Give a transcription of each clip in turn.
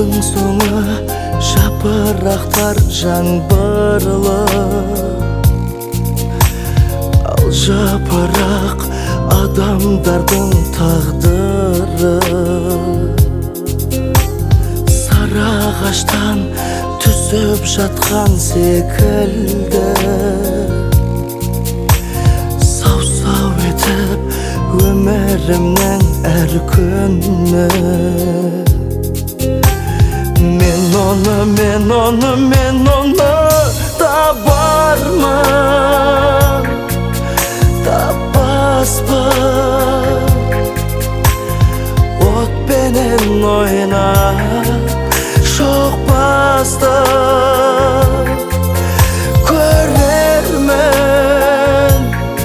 Жылдың соңы жапырақтар жаңбырлы, ал жапырақ адамдардың тағдыры. Сары ағаштан түсіп жатқан секілді, сау-сау етіп өмірімнің әр күні. Мен оны табармын, таппаспын. Отпенен ойнап шоқпасты көрермін,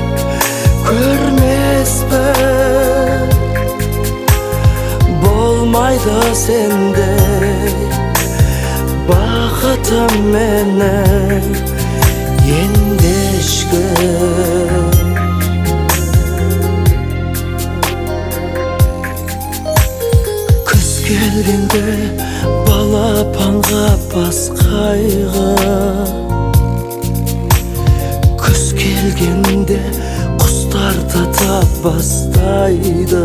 көрмеспін. Болмайды сендей бақытым менің ендешкім. Күз келгенде балапанға бас қайғы, күз келгенде құстар тата бастайды.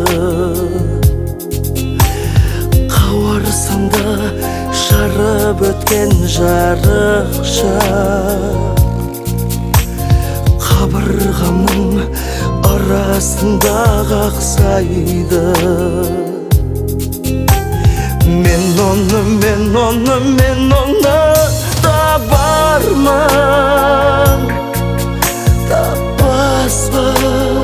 Қауырсынды жарып өткен жарық шақ, қабырғамның арасында қақсайды. Мен оны табармын, таппаспын.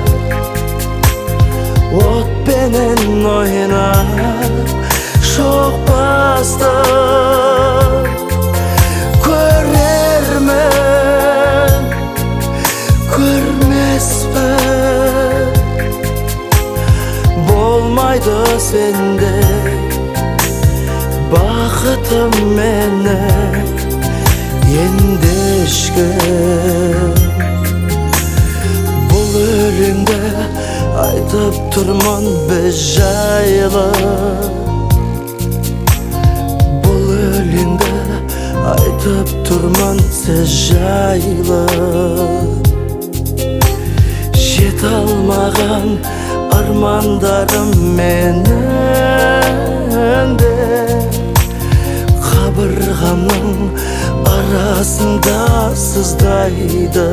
Отпенен ойнап шоқпасты көрермін, көрмеспін. Болмайды сендей бақытым менің ендешкім. Бұл өлеңді айтып тұрмын біз жайлы, бұл өлеңді айтып тұрмын сіз жайлы. Жете алмаған армандарым менің де қабырғамның арасында сыздайды.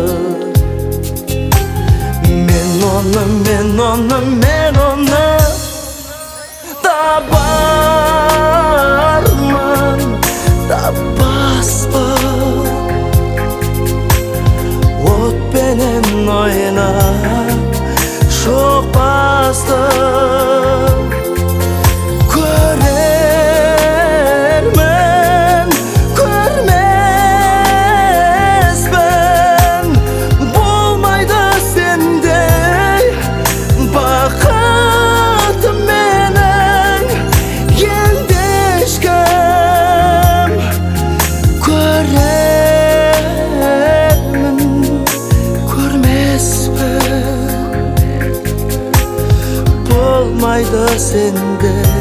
Мен оны табармын, таппаспын. Отпенен ойнап шоқпасты көрермін, көрмеспін. Болмайды сендей бақытым менің ендешкім. Көрермін, көрмеспін. Болмайды сендей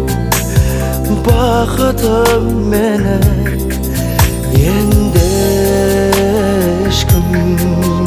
бақытым менің ендешкім.